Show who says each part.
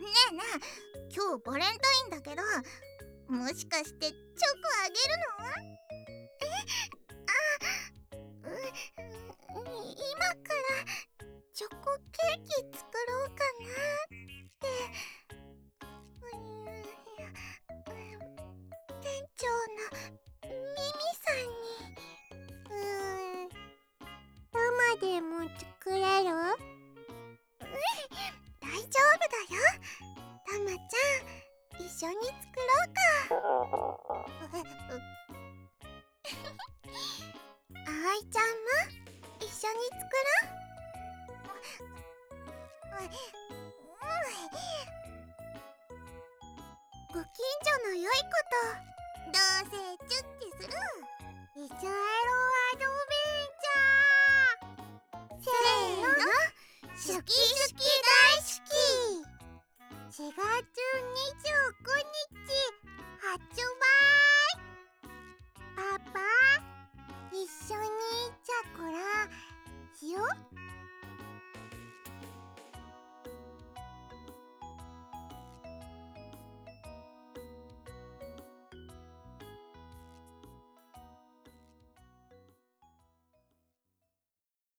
Speaker 1: えねえ、今日バレンタインだけど、もしかしてチョコあげるの？今からチョコケーキ作ろうかなって。店長のミミさんに。ママでも作れる？大丈夫だよ。たまちゃん、一緒に作ろうか。あいちゃんも一緒に作ろう。ご近所の良いこと、どうせチュッチするイチャエロアドベンチャー。せーの、シュキシュキ大好き。4月29日、8